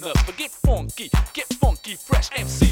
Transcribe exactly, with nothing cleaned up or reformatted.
up, but get funky, get funky fresh. M C